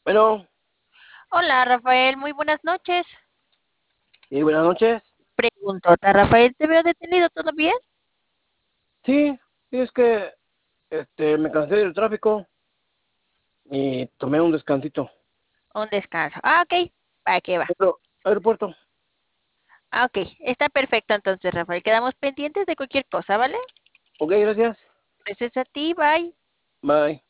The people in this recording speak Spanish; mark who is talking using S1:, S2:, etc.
S1: Bueno,
S2: Hola, Rafael, muy buenas noches.
S1: y buenas noches.
S2: Preguntota, Rafael, ¿te veo detenido? ¿Todo bien?
S1: Sí, es que me cansé del tráfico y tomé un descansito.
S2: Un descanso. Ah, ok. ¿Para qué va?
S1: Aeropuerto.
S2: Ah, ok. Está perfecto entonces, Rafael. Quedamos pendientes de cualquier cosa, ¿vale?
S1: Ok, gracias.
S2: Gracias a ti, bye.
S1: Bye.